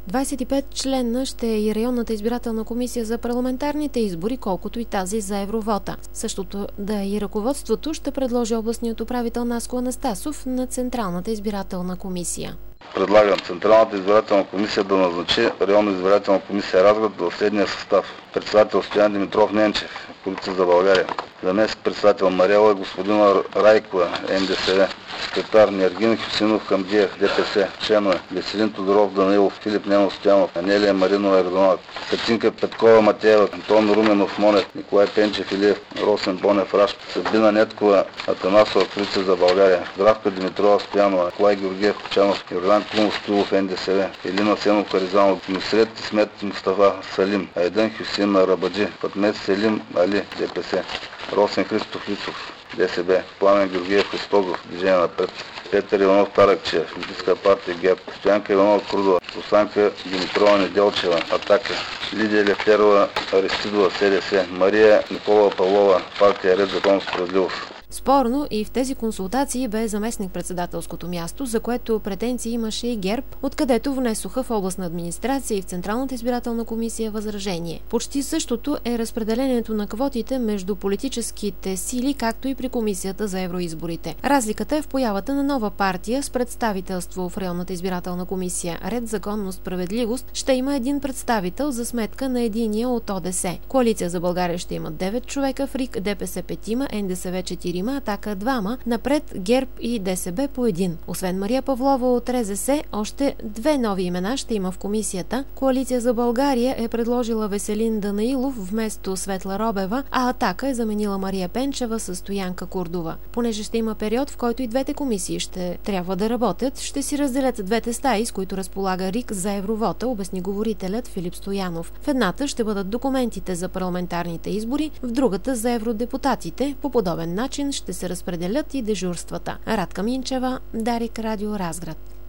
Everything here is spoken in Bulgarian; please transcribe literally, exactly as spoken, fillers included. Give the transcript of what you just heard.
двадесет и пет членна ще е и районната избирателна комисия за парламентарните избори, колкото и тази за евровота. Същото да е и ръководството ще предложи областният управител Наско Анастасов на Централната избирателна комисия. Предлагам Централната избирателна комисия да назначи районна избирателна комисия Разград в следния състав. Председател Стоян Димитров Ненчев, Коалиция за България. Заместник председател Марела Господина Райкова, Н Д С В. Секретар Нергин Хюсинов Хамдиев, Д П С. Членове Веселин Тодоров Данилов, Филип Ненов Стоянов, Анелия Маринова Ердонак, Катинка Петкова Матеева, Антон Руменов Монев, Николай Пенчев Илиев, Росен Бонев Рашк, Сабина Неткова Атанасова, Коалиция за България, Здравка Димитрова Стоянова, Николай Георгиев Кочанов, Йордан Кумов Стулов, Н Д С В. Елина Сенов Харизанов, Нусрет Исмет Мустафа Салим, Айдан Хюсин Рабаджи, Фатмет Селим Али, Д П С. Росен Христов Лицов, Д С Б, Пламен Георгиев Христогов, Движение напред, Петър Иванов Таракчев, Политическа партия ГЕРБ, Стоянка Иванова Крудова, Русанка Димитрова Неделчева, Атака, Лидия Лефтерова Аристидова, С Д С, Мария Николова Павлова, партия Ред, закон, справедливост. Спорно и в тези консултации бе заместник-председателското място, за което претенции имаше и ГЕРБ, откъдето внесоха в областна администрация и в Централната избирателна комисия възражение. Почти същото е разпределението на квотите между политическите сили, както и при комисията за евроизборите. Разликата е в появата на нова партия с представителство в районната избирателна комисия. Ред, законност, справедливост ще има един представител за сметка на единия от О Д С. Коалиция за България ще има девет човека, в РИК, Д П С петима, Н Д С В четирима, Атака двама, напред ГЕРБ и Д С Б по един. Освен Мария Павлова от Р З С, още две нови имена ще има в комисията. Коалиция за България е предложила Веселин Данаилов вместо Светла Робева, а Атака е заменила Мария Пенчева със Стоянка Курдова. Понеже ще има период, в който и двете комисии ще трябва да работят, ще си разделят двете стаи, с които разполага РИК за евровота, обясни говорителят Филип Стоянов. В едната ще бъдат документите за парламентарните избори, в другата за евродепутатите. По подобен начин ще се разпределят и дежурствата. Радка Минчева, Дарик, Радио Разград.